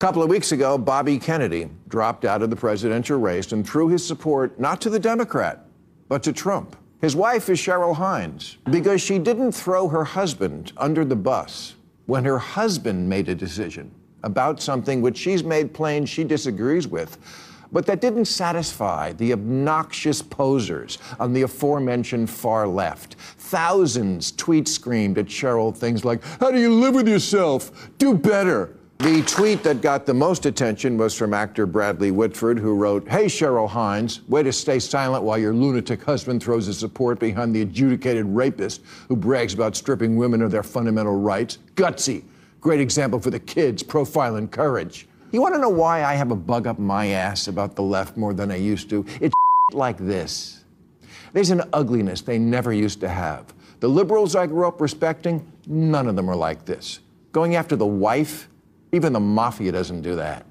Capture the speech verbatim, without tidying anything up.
couple of weeks ago, Bobby Kennedy dropped out of the presidential race and threw his support not to the Democrat, but to Trump. His wife is Cheryl Hines because she didn't throw her husband under the bus when her husband made a decision about something which she's made plain she disagrees with, but that didn't satisfy the obnoxious posers on the aforementioned far left. Thousands tweet screamed at Cheryl things like, "How do you live with yourself? Do better." The tweet that got the most attention was from actor Bradley Whitford, who wrote, "Hey, Cheryl Hines, way to stay silent while your lunatic husband throws his support behind the adjudicated rapist who brags about stripping women of their fundamental rights. Gutsy. Great example for the kids, profiling courage." You want to know why I have a bug up my ass about the left more than I used to? It's like this. There's an ugliness they never used to have. The liberals I grew up respecting, none of them are like this. Going after the wife, even the mafia doesn't do that.